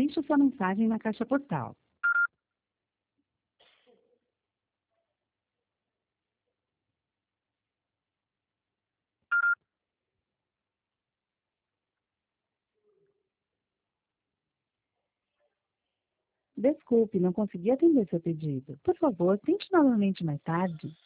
Deixe sua mensagem na caixa postal. Desculpe, não consegui atender seu pedido. Por favor, tente novamente mais tarde.